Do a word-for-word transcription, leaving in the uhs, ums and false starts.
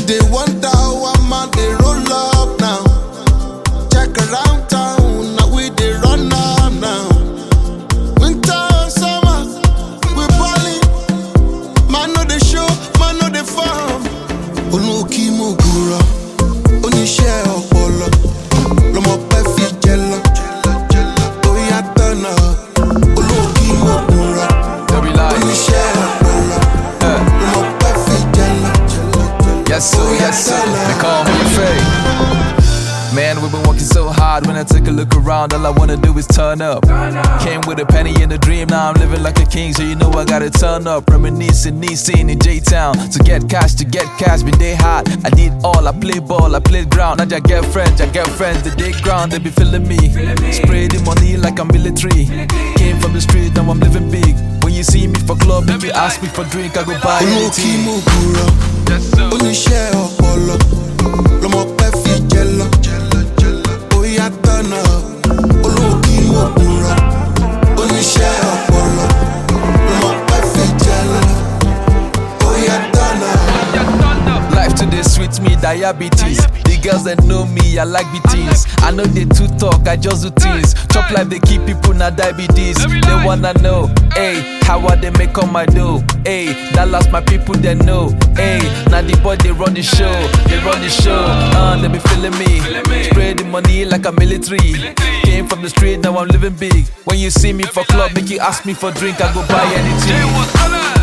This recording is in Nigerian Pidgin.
they wonder how a man they roll up now. Check around town, now we they run up now. Winter, summer, we balling. Man know the show, man know the farm. Oluki Mugura, Onishe Opolo, Lomo Pefi Jello, Oya Tana, Oluki Mugura, Onishe Opolo, Lomo Pefi Jello. Yes sir, yes sir, they call me Faye. Man, we've been working so hard. When I take a look around, all I wanna do is turn up. Came with a penny in a dream, now I'm living like a king, so you know I gotta turn up. Reminiscing, scene in J-Town. To get cash, to get cash, been day hard. I did all, I play ball, I played ground. Now I get friends, I get friends, they dig ground, they be feeling me. Spray the money like I'm military. Came from the street, now I'm living big. When you see me for club, if you ask me for drink, I go buy anything. Onishe Opolo, Lomo Pefi Jello, Oya Tana, Oluki Mugura, Onishe Opolo, Lomo Pefi Jello, Oya Tana. Life today sweet me diabetes. The girls that know me, I like beatings. I know they too talk, I just do things. Chop life, they keep people na diabetes. They wanna know, hey, how are they make on my dough? Hey, that lost my people they know. Hey, now the boy they run the show, they run the show. Uh, they be feeling me. Spray the money like a military. Came from the street, now I'm living big. When you see me for club, make you ask me for drink, I go buy anything.